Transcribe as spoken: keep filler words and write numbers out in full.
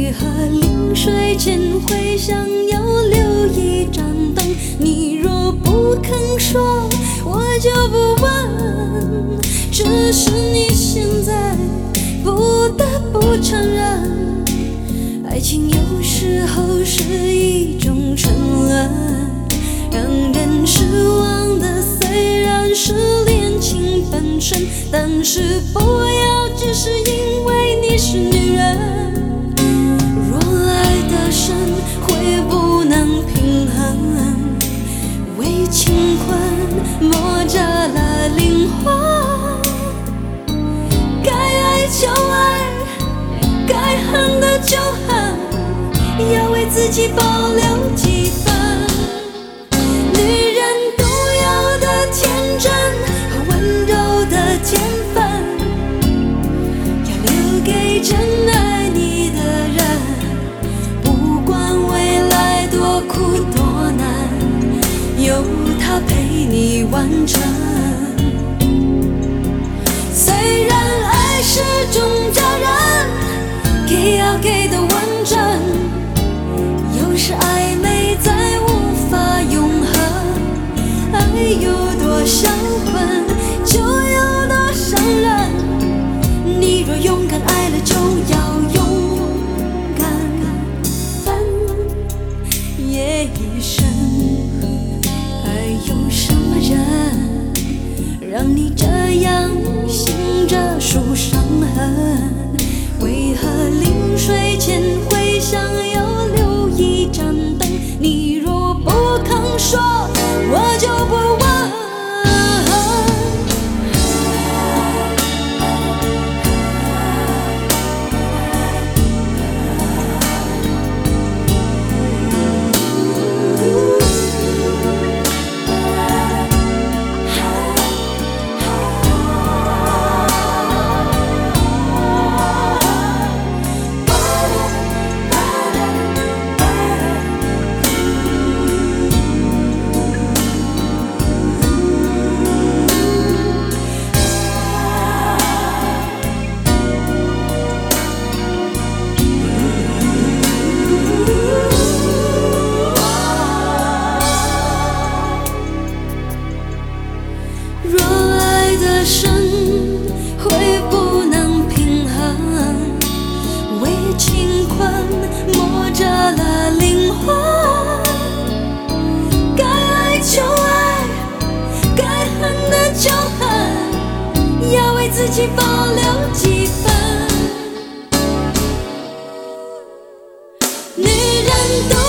为何临睡前会想要留一盏灯？你若不肯说，我就不问。只是你现在不得不承认，爱情有时候是一种沉沦，让人失望的虽然是恋情本身，但是不要只是因为你是女人。若爱得深，会不能平衡，为情困磨折了灵魂。该爱就爱，该恨的就恨，要为自己保留几分。女人独有的天真和温柔的天分，要留给真爱你的人。不管未来多苦多难，有他陪你完成。虽然爱是种责任，给要给的完整，有时暧昧再无法永恒。爱有多销魂，就有多伤人。你若勇敢爱了，就要勇敢分也一生。爱有什么人，让你这样醒着数伤痕？为何临睡前会想要留一盏灯？你若不肯说，我就不问。若爱得深，会不能平衡，为情困磨折了灵魂。该爱就爱，该恨的就恨，要为自己保留几分。女人都